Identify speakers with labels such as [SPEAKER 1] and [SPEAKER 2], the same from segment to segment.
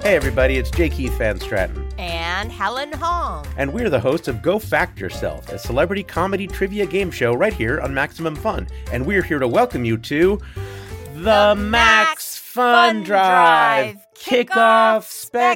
[SPEAKER 1] Hey everybody, it's J. Keith Van Stratton.
[SPEAKER 2] And Helen Hong.
[SPEAKER 1] And we're the hosts of Go Fact Yourself, a celebrity comedy trivia game show right here on Maximum Fun. And we're here to welcome you to the Max Fun Drive Kickoff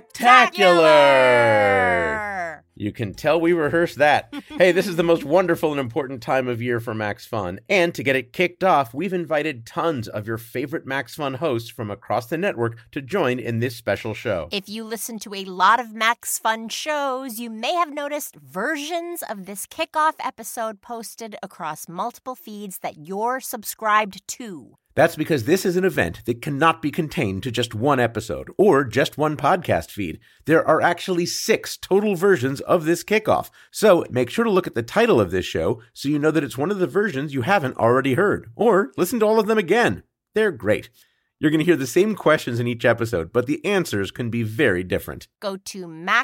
[SPEAKER 1] Spectacular. You can tell we rehearsed that. Hey, this is the most wonderful and important time of year for Max Fun. And to get it kicked off, we've invited tons of your favorite Max Fun hosts from across the network to join in this special show.
[SPEAKER 2] If you listen to a lot of Max Fun shows, you may have noticed versions of this kickoff episode posted across multiple feeds that you're subscribed to.
[SPEAKER 1] That's because this is an event that cannot be contained to just one episode or just one podcast feed. There are actually 6 total versions of this kickoff. So make sure to look at the title of this show so you know that it's one of the versions you haven't already heard. Or listen to all of them again. They're great. You're going to hear the same questions in each episode, but the answers can be very different.
[SPEAKER 2] Go to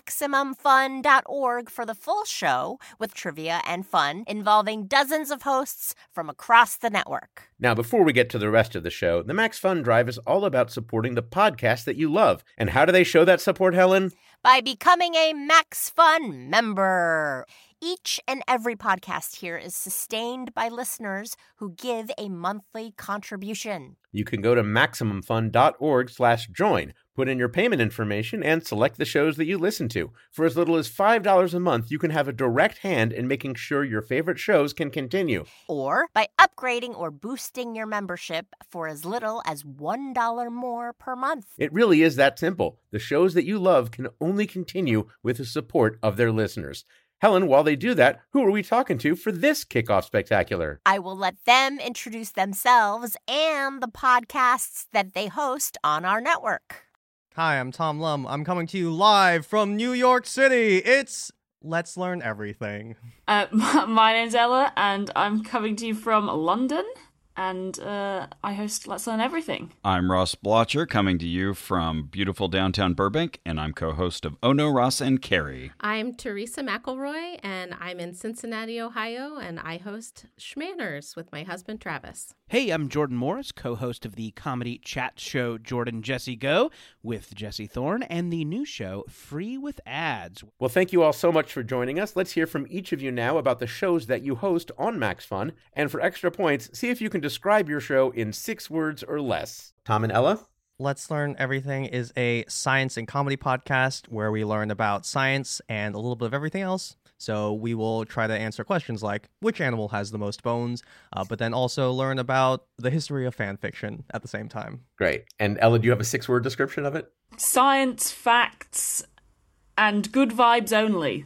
[SPEAKER 2] MaximumFun.org for the full show with trivia and fun involving dozens of hosts from across the network.
[SPEAKER 1] Now, before we get to the rest of the show, the Max Fun Drive is all about supporting the podcast that you love. And how do they show that support, Helen?
[SPEAKER 2] By becoming a Max Fun member. Each and every podcast here is sustained by listeners who give a monthly contribution.
[SPEAKER 1] You can go to MaximumFun.org/join, put in your payment information, and select the shows that you listen to. For as little as $5 a month, you can have a direct hand in making sure your favorite shows can continue.
[SPEAKER 2] Or by upgrading or boosting your membership for as little as $1 more per month.
[SPEAKER 1] It really is that simple. The shows that you love can only continue with the support of their listeners. Helen, while they do that, who are we talking to for this Kickoff Spectacular?
[SPEAKER 2] I will let them introduce themselves and the podcasts that they host on our network.
[SPEAKER 3] Hi, I'm Tom Lum. I'm coming to you live from New York City. It's Let's Learn Everything.
[SPEAKER 4] My name's Ella, and I'm coming to you from London, and I host Let's Learn Everything.
[SPEAKER 5] I'm Ross Blotcher, coming to you from beautiful downtown Burbank, and I'm co-host of Oh No, Ross and Carrie.
[SPEAKER 6] I'm Teresa McElroy, and I'm in Cincinnati, Ohio, and I host Schmanners with my husband, Travis.
[SPEAKER 7] Hey, I'm Jordan Morris, co-host of the comedy chat show Jordan Jesse Go with Jesse Thorne, and the new show Free with Ads.
[SPEAKER 1] Well, thank you all so much for joining us. Let's hear from each of you now about the shows that you host on Max Fun. And for extra points, see if you can describe your show in 6 words or less. Tom and Ella?
[SPEAKER 3] Let's Learn Everything is a science and comedy podcast where we learn about science and a little bit of everything else. So we will try to answer questions like, which animal has the most bones? But then also learn about the history of fan fiction at the same time.
[SPEAKER 1] Great. And Ella, do you have a 6-word description of it?
[SPEAKER 4] Science, facts, and good vibes only.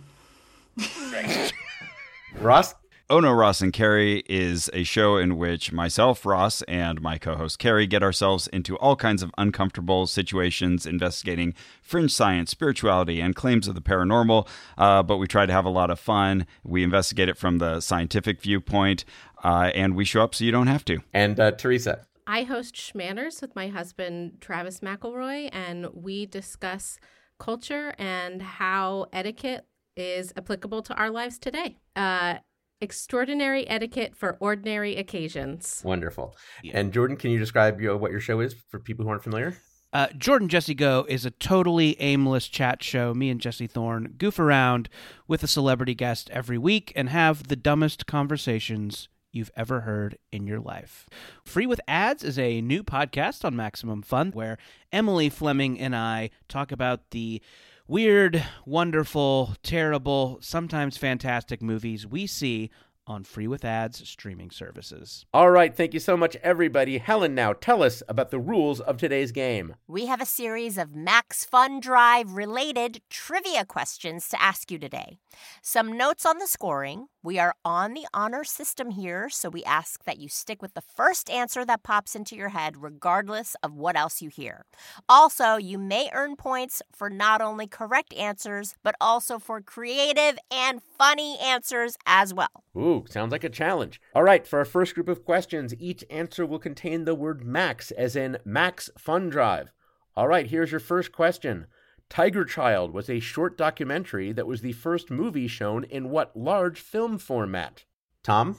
[SPEAKER 1] Ross?
[SPEAKER 5] Oh No, Ross and Carrie is a show in which myself, Ross, and my co-host Carrie get ourselves into all kinds of uncomfortable situations investigating fringe science, spirituality, and claims of the paranormal, but we try to have a lot of fun. We investigate it from the scientific viewpoint, and we show up so you don't have to.
[SPEAKER 1] And Teresa?
[SPEAKER 6] I host Schmanners with my husband, Travis McElroy, and we discuss culture and how etiquette is applicable to our lives today. Extraordinary etiquette for ordinary occasions.
[SPEAKER 1] Wonderful. Yeah. And Jordan, can you describe what your show is for people who aren't familiar?
[SPEAKER 7] Jordan Jesse Go is a totally aimless chat show. Me and Jesse Thorne goof around with a celebrity guest every week and have the dumbest conversations you've ever heard in your life. Free with Ads is a new podcast on Maximum Fun where Emily Fleming and I talk about the weird, wonderful, terrible, sometimes fantastic movies we see on Free with Ads streaming services.
[SPEAKER 1] All right, thank you so much, everybody. Helen, now tell us about the rules of today's game.
[SPEAKER 2] We have a series of Max Fun Drive related trivia questions to ask you today. Some notes on the scoring. We are on the honor system here, so we ask that you stick with the first answer that pops into your head, regardless of what else you hear. Also, you may earn points for not only correct answers, but also for creative and funny answers as well.
[SPEAKER 1] Ooh, sounds like a challenge. All right, for our first group of questions, each answer will contain the word Max, as in Max Fun Drive. All right, here's your first question. Tiger Child was a short documentary that was the first movie shown in what large film format? Tom?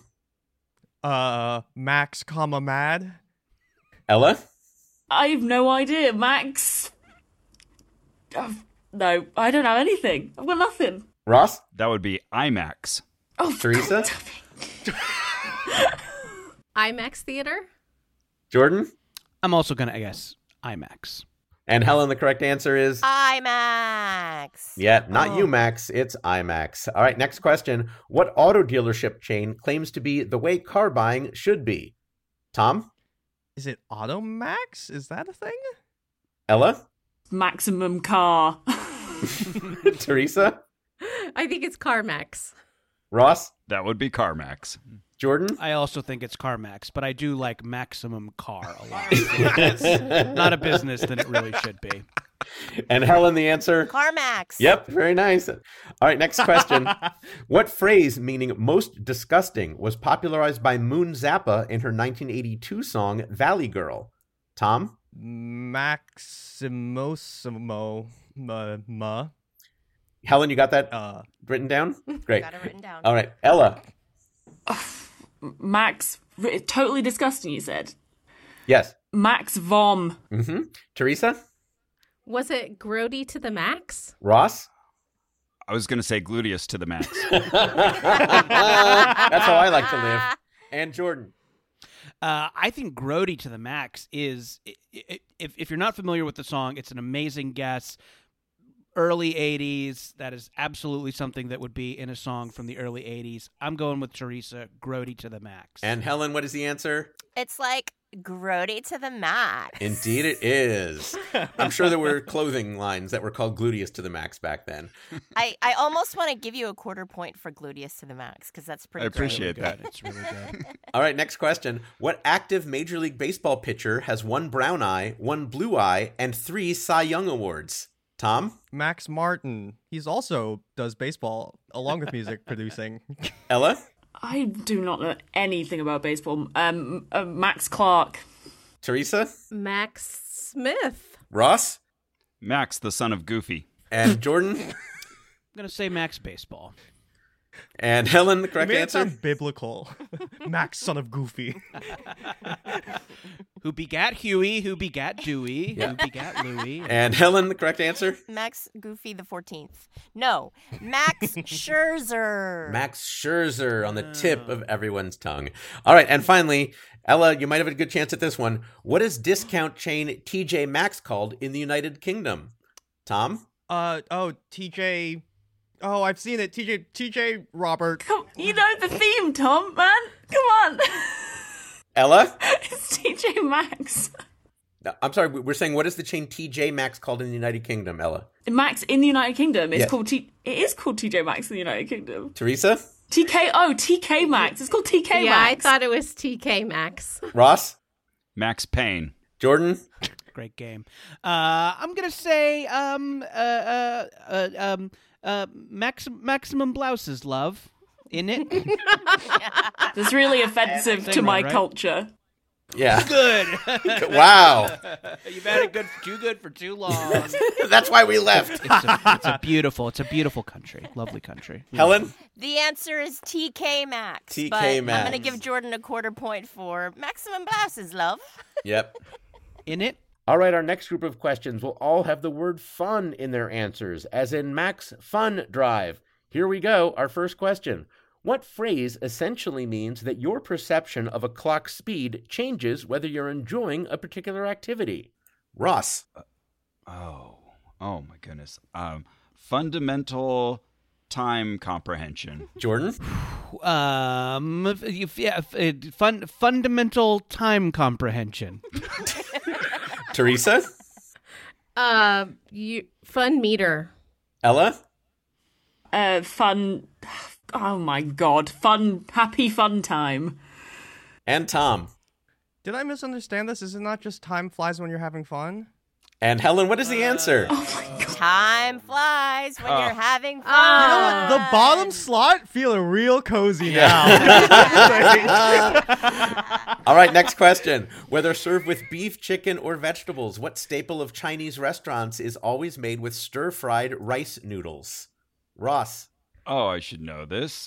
[SPEAKER 3] Max, Mad?
[SPEAKER 1] Ella?
[SPEAKER 4] I have no idea. Max No, I don't have anything. I've got nothing.
[SPEAKER 1] Ross?
[SPEAKER 5] That would be IMAX.
[SPEAKER 4] Oh,
[SPEAKER 1] Teresa?
[SPEAKER 6] IMAX theater.
[SPEAKER 1] Jordan?
[SPEAKER 7] I'm also going to guess IMAX.
[SPEAKER 1] And Helen, the correct answer is?
[SPEAKER 2] IMAX.
[SPEAKER 1] Yeah, not UMax, it's IMAX. All right, next question. What auto dealership chain claims to be the way car buying should be? Tom?
[SPEAKER 3] Is it Automax? Is that a thing?
[SPEAKER 1] Ella?
[SPEAKER 4] Maximum car.
[SPEAKER 1] Teresa?
[SPEAKER 6] I think it's CarMax.
[SPEAKER 1] Ross?
[SPEAKER 5] That would be CarMax.
[SPEAKER 1] Jordan?
[SPEAKER 7] I also think it's CarMax, but I do like Maximum Car a lot. It's not a business that it really should be.
[SPEAKER 1] And Helen, the answer?
[SPEAKER 2] CarMax.
[SPEAKER 1] Yep, very nice. All right, next question. What phrase meaning most disgusting was popularized by Moon Zappa in her 1982 song Valley Girl? Tom?
[SPEAKER 3] Maximosimo.
[SPEAKER 1] Helen, you got that written down? Great.
[SPEAKER 2] Got it written down.
[SPEAKER 1] All right, Ella.
[SPEAKER 4] Max, totally disgusting, you said.
[SPEAKER 1] Yes.
[SPEAKER 4] Max Vom.
[SPEAKER 1] Mm-hmm. Teresa?
[SPEAKER 6] Was it grody to the max?
[SPEAKER 1] Ross?
[SPEAKER 5] I was going to say gluteus to the max.
[SPEAKER 1] That's how I like to live. And Jordan?
[SPEAKER 7] I think grody to the max is, if you're not familiar with the song, it's an amazing guess. Early 80s, that is absolutely something that would be in a song from the early 80s. I'm going with Teresa, grody to the max.
[SPEAKER 1] And Helen, what is the answer?
[SPEAKER 2] It's like grody to the max.
[SPEAKER 1] Indeed it is. I'm sure there were clothing lines that were called gluteus to the max back then.
[SPEAKER 2] I almost want to give you a quarter point for gluteus to the max because that's pretty
[SPEAKER 5] I appreciate
[SPEAKER 2] great.
[SPEAKER 5] that.
[SPEAKER 7] It's really good.
[SPEAKER 1] All right, next question. What active Major League Baseball pitcher has 1 brown eye, 1 blue eye, and 3 Cy Young Awards? Tom?
[SPEAKER 3] Max Martin. He's also does baseball along with music producing.
[SPEAKER 1] Ella?
[SPEAKER 4] I do not know anything about baseball. Max Clark.
[SPEAKER 1] Teresa?
[SPEAKER 6] Max Smith.
[SPEAKER 1] Ross?
[SPEAKER 5] Max, the son of Goofy.
[SPEAKER 1] And Jordan?
[SPEAKER 7] I'm going to say Max Baseball.
[SPEAKER 1] And Helen, the correct
[SPEAKER 3] Made it
[SPEAKER 1] answer?
[SPEAKER 3] sound biblical. Max, son of Goofy.
[SPEAKER 7] Who begat Huey, who begat Dewey,
[SPEAKER 1] Yeah.
[SPEAKER 7] who begat Louie.
[SPEAKER 1] And Helen, the correct answer?
[SPEAKER 2] Max Goofy the 14th. No, Max Scherzer.
[SPEAKER 1] Max Scherzer on the tip of everyone's tongue. All right, and finally, Ella, you might have a good chance at this one. What is discount chain TJ Maxx called in the United Kingdom? Tom?
[SPEAKER 3] TJ. Oh, I've seen it. TJ Robert.
[SPEAKER 4] Come, you know the theme, Tom, man. Come on.
[SPEAKER 1] Ella?
[SPEAKER 4] It's TJ Maxx.
[SPEAKER 1] No, I'm sorry, we're saying what is the chain TJ Maxx called in the United Kingdom, Ella?
[SPEAKER 4] Max in the United Kingdom is
[SPEAKER 1] Yeah.
[SPEAKER 4] called it is called TJ Maxx in the United Kingdom.
[SPEAKER 1] Teresa?
[SPEAKER 4] TK Maxx. It's called TK
[SPEAKER 6] Yeah,
[SPEAKER 4] Maxx.
[SPEAKER 6] I thought it was TK Maxx.
[SPEAKER 1] Ross?
[SPEAKER 5] Max Payne.
[SPEAKER 1] Jordan?
[SPEAKER 7] Great game. I'm going to say Maximum Blouses, love. In it.
[SPEAKER 4] That's really offensive to my
[SPEAKER 7] right?
[SPEAKER 4] culture.
[SPEAKER 1] Yeah.
[SPEAKER 7] Good.
[SPEAKER 1] Wow.
[SPEAKER 7] You've had it too good for too long.
[SPEAKER 1] That's why we left.
[SPEAKER 7] It's a beautiful country. Lovely country.
[SPEAKER 1] Helen?
[SPEAKER 2] The answer is TK Maxx.
[SPEAKER 1] TK
[SPEAKER 2] but I'm
[SPEAKER 1] Maxx.
[SPEAKER 2] going to give Jordan a quarter point for Maximum Blouses, love.
[SPEAKER 1] Yep.
[SPEAKER 7] In it.
[SPEAKER 1] All right, our next group of questions will all have the word fun in their answers, as in Max Fun Drive. Here we go. Our first question. What phrase essentially means that your perception of a clock's speed changes whether you're enjoying a particular activity? Ross.
[SPEAKER 5] Oh my goodness. Fundamental time comprehension.
[SPEAKER 1] Jordan.
[SPEAKER 7] Fundamental time comprehension.
[SPEAKER 1] Teresa.
[SPEAKER 6] Fun meter.
[SPEAKER 1] Ella.
[SPEAKER 4] Fun. Oh my god. Happy fun time.
[SPEAKER 1] And Tom.
[SPEAKER 3] Did I misunderstand this? Is it not just time flies when you're having fun?
[SPEAKER 1] And Helen, what is the answer?
[SPEAKER 2] Time flies when you're having fun.
[SPEAKER 3] You know what? The bottom slot feeling real cozy now.
[SPEAKER 1] All right, next question. Whether served with beef, chicken, or vegetables, what staple of Chinese restaurants is always made with stir-fried rice noodles? Ross.
[SPEAKER 5] Oh, I should know this.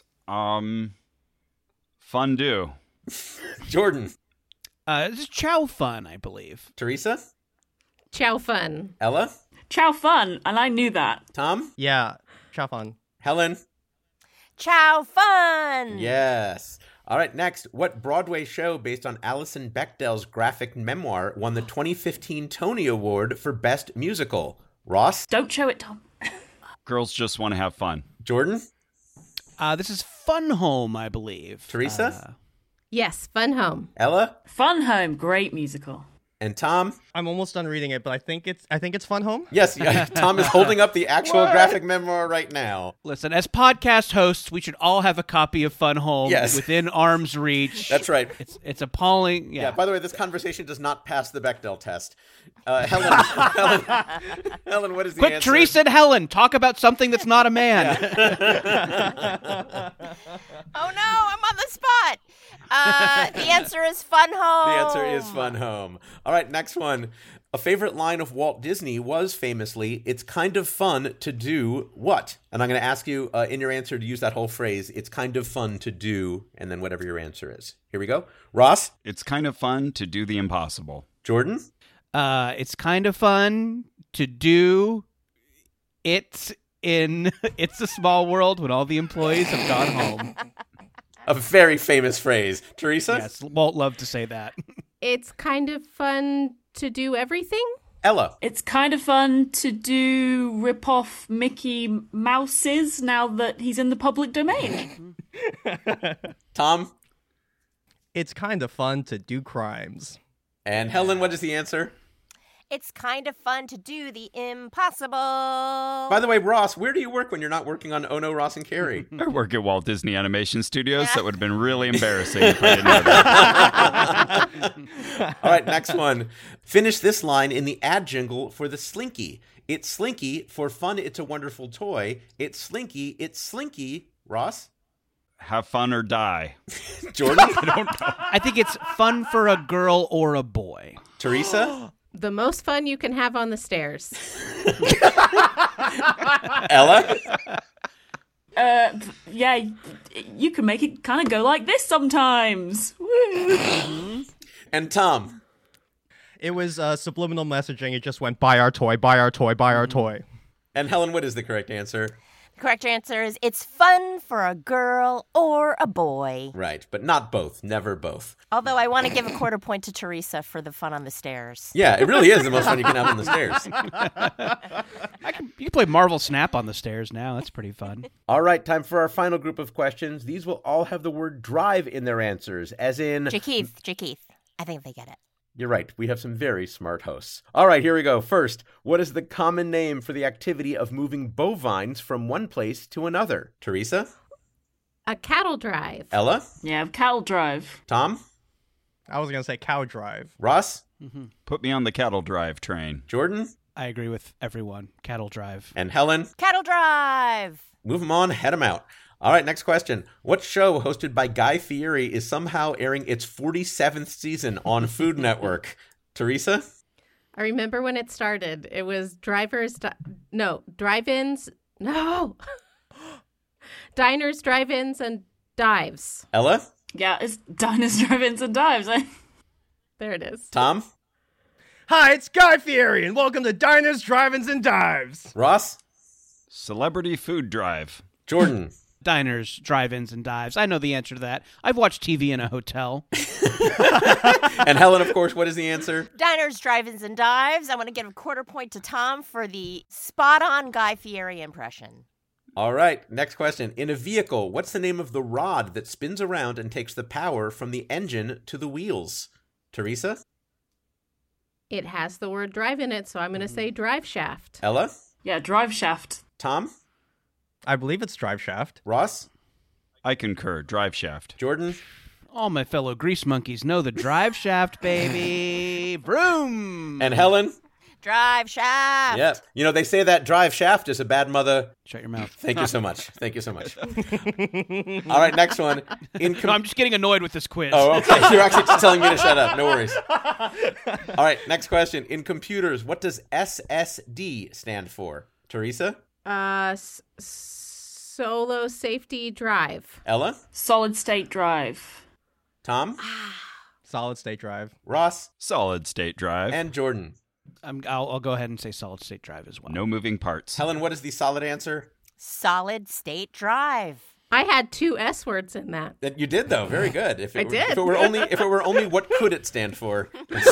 [SPEAKER 5] Fondue.
[SPEAKER 1] Jordan.
[SPEAKER 7] This is Chow Fun, I believe.
[SPEAKER 1] Teresa.
[SPEAKER 6] Chow fun.
[SPEAKER 1] Ella.
[SPEAKER 4] Chow Fun, and I knew that.
[SPEAKER 1] Tom?
[SPEAKER 3] Yeah, chow fun.
[SPEAKER 1] Helen?
[SPEAKER 2] Chow fun!
[SPEAKER 1] Yes. All right, next. What Broadway show based on Alison Bechdel's graphic memoir won the 2015 Tony Award for Best Musical? Ross?
[SPEAKER 4] Don't show it, Tom.
[SPEAKER 5] Girls Just Want to Have Fun.
[SPEAKER 1] Jordan?
[SPEAKER 7] This is Fun Home, I believe.
[SPEAKER 1] Teresa?
[SPEAKER 6] Yes, Fun Home.
[SPEAKER 1] Ella?
[SPEAKER 4] Fun Home, great musical.
[SPEAKER 1] And Tom?
[SPEAKER 3] I'm almost done reading it, but I think it's Fun Home.
[SPEAKER 1] Yes, Tom is holding up the actual graphic memoir right now.
[SPEAKER 7] Listen, as podcast hosts, we should all have a copy of Fun Home
[SPEAKER 1] Yes.
[SPEAKER 7] within arm's reach.
[SPEAKER 1] That's right.
[SPEAKER 7] It's appalling.
[SPEAKER 1] Yeah, by the way, this conversation does not pass the Bechdel test. Helen, what is the
[SPEAKER 7] Quick,
[SPEAKER 1] answer?
[SPEAKER 7] Teresa and Helen, talk about something that's not a man.
[SPEAKER 2] Oh no, I'm on the spot. The answer is Fun Home.
[SPEAKER 1] The answer is Fun Home. All right, next one. A favorite line of Walt Disney was famously, "It's kind of fun to do what?" And I'm going to ask you in your answer to use that whole phrase, "It's kind of fun to do," and then whatever your answer is. Here we go. Ross?
[SPEAKER 5] It's kind of fun to do the impossible.
[SPEAKER 1] Jordan?
[SPEAKER 7] It's kind of fun to do it in It's a Small World when all the employees have gone home.
[SPEAKER 1] A very famous phrase. Teresa?
[SPEAKER 7] Yes, Walt loved to say that.
[SPEAKER 6] It's kind of fun to do everything.
[SPEAKER 1] Ella?
[SPEAKER 4] It's kind of fun to do rip-off Mickey Mouses now that he's in the public domain.
[SPEAKER 1] Tom?
[SPEAKER 3] It's kind of fun to do crimes.
[SPEAKER 1] And Helen, what is the answer?
[SPEAKER 2] It's kind of fun to do the impossible.
[SPEAKER 1] By the way, Ross, where do you work when you're not working on Ono, Ross, and Carrie?
[SPEAKER 5] I work at Walt Disney Animation Studios. That would have been really embarrassing if I didn't know that.
[SPEAKER 1] All right, next one. Finish this line in the ad jingle for the Slinky. It's Slinky. For fun, it's a wonderful toy. It's Slinky. It's Slinky. Ross?
[SPEAKER 5] Have fun or die.
[SPEAKER 1] Jordan?
[SPEAKER 5] I don't know.
[SPEAKER 7] I think it's fun for a girl or a boy.
[SPEAKER 1] Teresa?
[SPEAKER 6] The most fun you can have on the stairs.
[SPEAKER 1] Ella?
[SPEAKER 4] Yeah, you can make it kind of go like this sometimes. Woo.
[SPEAKER 1] And Tom?
[SPEAKER 3] It was subliminal messaging. It just went, buy our toy, buy our toy, buy our toy.
[SPEAKER 1] And Helen, what is the correct answer?
[SPEAKER 2] The correct answer is it's fun for a girl or a boy.
[SPEAKER 1] Right, but not both. Never both.
[SPEAKER 2] Although I want to give a quarter point to Teresa for the fun on the stairs.
[SPEAKER 1] Yeah, it really is the most fun you can have on the stairs.
[SPEAKER 7] You can play Marvel Snap on the stairs now. That's pretty fun.
[SPEAKER 1] All right, time for our final group of questions. These will all have the word drive in their answers, as in...
[SPEAKER 2] J. Keith. I think they get it.
[SPEAKER 1] You're right. We have some very smart hosts. All right, here we go. First, what is the common name for the activity of moving bovines from one place to another? Teresa?
[SPEAKER 6] A cattle drive.
[SPEAKER 1] Ella?
[SPEAKER 4] Yeah, cattle drive.
[SPEAKER 1] Tom?
[SPEAKER 3] I was going to say cow drive.
[SPEAKER 1] Ross?
[SPEAKER 5] Put me on the cattle drive train.
[SPEAKER 1] Jordan?
[SPEAKER 7] I agree with everyone. Cattle drive.
[SPEAKER 1] And Helen?
[SPEAKER 2] Cattle drive.
[SPEAKER 1] Move them on, head them out. All right, next question. What show hosted by Guy Fieri is somehow airing its 47th season on Food Network? Teresa?
[SPEAKER 6] I remember when it started. It was drive-ins. No. Diners, drive-ins, and dives.
[SPEAKER 1] Ella?
[SPEAKER 4] Yeah, it's diners, drive-ins, and dives.
[SPEAKER 6] There it is.
[SPEAKER 1] Tom?
[SPEAKER 3] Hi, it's Guy Fieri, and welcome to Diners, Drive-Ins, and Dives.
[SPEAKER 1] Ross?
[SPEAKER 5] Celebrity food drive.
[SPEAKER 1] Jordan?
[SPEAKER 7] Diners, drive-ins, and dives. I know the answer to that. I've watched TV in a hotel.
[SPEAKER 1] And Helen, of course, what is the answer?
[SPEAKER 2] Diners, drive-ins, and dives. I want to give a quarter point to Tom for the spot-on Guy Fieri impression.
[SPEAKER 1] All right, next question. In a vehicle, what's the name of the rod that spins around and takes the power from the engine to the wheels? Teresa?
[SPEAKER 6] It has the word drive in it, so I'm going to say drive shaft.
[SPEAKER 1] Ella?
[SPEAKER 4] Yeah, drive shaft.
[SPEAKER 1] Tom?
[SPEAKER 3] I believe it's drive shaft.
[SPEAKER 1] Ross?
[SPEAKER 5] I concur. Drive shaft.
[SPEAKER 1] Jordan?
[SPEAKER 7] All my fellow grease monkeys know the drive shaft, baby. Vroom.
[SPEAKER 1] And Helen?
[SPEAKER 2] Drive shaft.
[SPEAKER 1] Yes. You know, they say that drive shaft is a bad mother.
[SPEAKER 7] Shut your mouth.
[SPEAKER 1] Thank you so much. Thank you so much. All right, next one.
[SPEAKER 7] No, I'm just getting annoyed with this quiz.
[SPEAKER 1] Oh, okay. You're actually just telling me to shut up. No worries. All right, next question. In computers, what does SSD stand for? Teresa?
[SPEAKER 6] Solo safety drive.
[SPEAKER 1] Ella?
[SPEAKER 4] Solid state drive.
[SPEAKER 1] Tom?
[SPEAKER 3] Solid state drive.
[SPEAKER 1] Ross?
[SPEAKER 5] Solid state drive.
[SPEAKER 1] And Jordan?
[SPEAKER 7] I'll go ahead and say solid state drive as well.
[SPEAKER 5] No moving parts.
[SPEAKER 1] Helen, what is the solid answer?
[SPEAKER 2] Solid state drive.
[SPEAKER 6] I had 2 S words in that.
[SPEAKER 1] That you did, though. Very good. If
[SPEAKER 6] I did.
[SPEAKER 1] If it were only what could it stand for,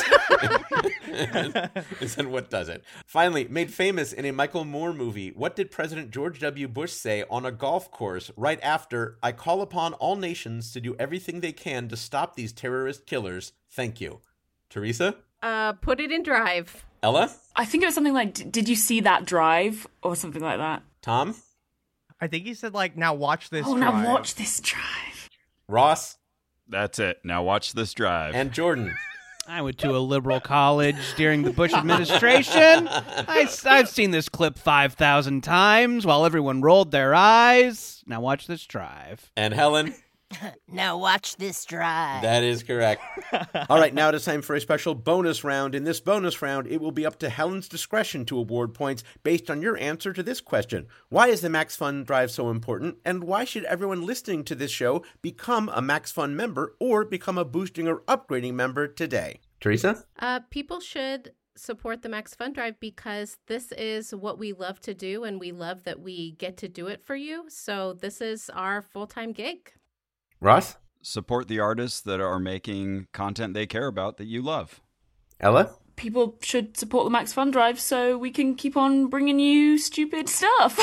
[SPEAKER 1] is then what does it? Finally, made famous in a Michael Moore movie, what did President George W. Bush say on a golf course right after, "I call upon all nations to do everything they can to stop these terrorist killers. Thank you." Teresa?
[SPEAKER 6] Put it in drive.
[SPEAKER 1] Ella?
[SPEAKER 4] I think it was something like, "Did you see that drive?" or something like that.
[SPEAKER 1] Tom?
[SPEAKER 3] I think he said, like, now watch this
[SPEAKER 4] Oh,
[SPEAKER 3] drive.
[SPEAKER 4] now watch this drive.
[SPEAKER 1] Ross?
[SPEAKER 5] That's it. Now watch this drive.
[SPEAKER 1] And Jordan?
[SPEAKER 7] I went to a liberal college during the Bush administration. I've seen this clip 5,000 times while everyone rolled their eyes. Now watch this drive.
[SPEAKER 1] And Helen?
[SPEAKER 2] Now watch this drive.
[SPEAKER 1] That is correct. All right, now it is time for a special bonus round. In this bonus round, it will be up to Helen's discretion to award points based on your answer to this question. Why is the Max Fun Drive so important? And why should everyone listening to this show become a Max Fun member or become a boosting or upgrading member today? Teresa?
[SPEAKER 6] People should support the Max Fun Drive because this is what we love to do, and we love that we get to do it for you. So this is our full-time gig.
[SPEAKER 1] Ross?
[SPEAKER 5] Support the artists that are making content they care about that you love.
[SPEAKER 1] Ella?
[SPEAKER 4] People should support the Max Fun Drive so we can keep on bringing you stupid stuff.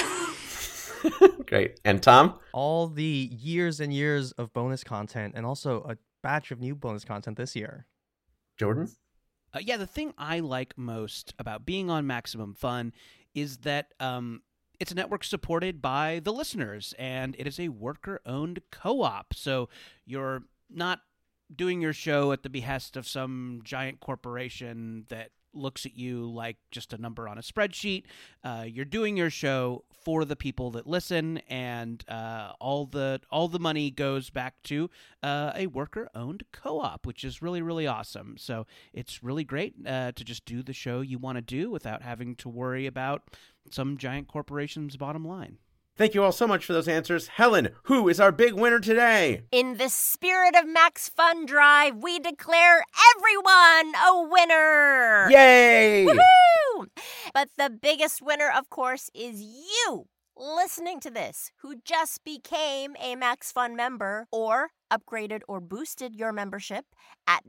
[SPEAKER 1] Great. And Tom?
[SPEAKER 3] All the years and years of bonus content and also a batch of new bonus content this year.
[SPEAKER 1] Jordan?
[SPEAKER 7] Yeah, the thing I like most about being on Maximum Fun is that it's a network supported by the listeners, and it is a worker-owned co-op. So you're not doing your show at the behest of some giant corporation that looks at you like just a number on a spreadsheet. You're doing your show for the people that listen, and all the money goes back to a worker-owned co-op, which is really, really awesome. So it's really great to just do the show you want to do without having to worry about some giant corporation's bottom line.
[SPEAKER 1] Thank you all so much for those answers. Helen, who is our big winner today?
[SPEAKER 2] In the spirit of Max Fun Drive, we declare everyone a winner!
[SPEAKER 1] Yay!
[SPEAKER 2] Woohoo! But the biggest winner, of course, is you listening to this, who just became a Max Fun member or upgraded or boosted your membership at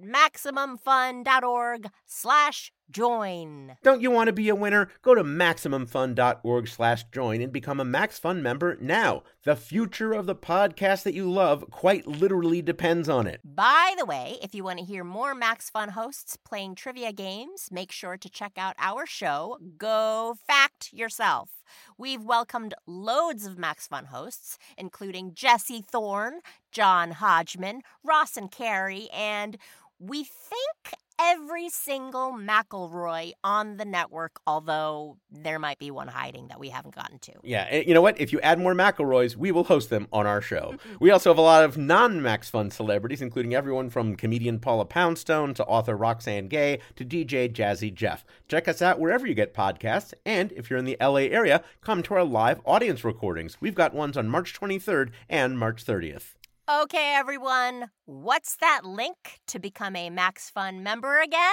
[SPEAKER 2] MaximumFun.org/join.
[SPEAKER 1] Don't you want to be a winner? Go to MaximumFun.org/join and become a Max Fun member now. The future of the podcast that you love quite literally depends on it.
[SPEAKER 2] By the way, if you want to hear more Max Fun hosts playing trivia games, make sure to check out our show, Go Fact Yourself. We've welcomed loads of Max Fun hosts, including Jesse Thorne, John Hodgman, Ross and Carrie, and we think every single McElroy on the network, although there might be one hiding that we haven't gotten to.
[SPEAKER 1] Yeah, and you know what? If you add more McElroys, we will host them on our show. We also have a lot of non-Max Fun celebrities, including everyone from comedian Paula Poundstone to author Roxane Gay to DJ Jazzy Jeff. Check us out wherever you get podcasts, and if you're in the LA area, come to our live audience recordings. We've got ones on March 23rd and March 30th.
[SPEAKER 2] Okay, everyone, what's that link to become a Max Fun member again?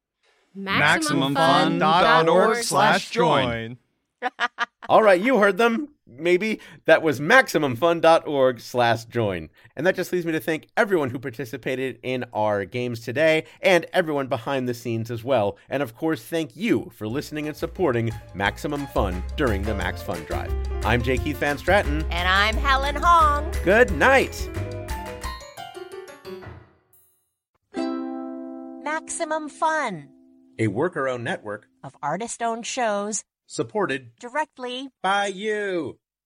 [SPEAKER 5] MaximumFun.org/join.
[SPEAKER 1] All right, you heard them. Maybe that was MaximumFun.org/join. And that just leaves me to thank everyone who participated in our games today and everyone behind the scenes as well. And of course, thank you for listening and supporting Maximum Fun during the Max Fun Drive. I'm J. Keith Van Stratton.
[SPEAKER 2] And I'm Helen Hong.
[SPEAKER 1] Good night.
[SPEAKER 2] Maximum Fun,
[SPEAKER 1] A worker-owned network
[SPEAKER 2] of artist-owned shows
[SPEAKER 1] supported
[SPEAKER 2] directly
[SPEAKER 1] by you.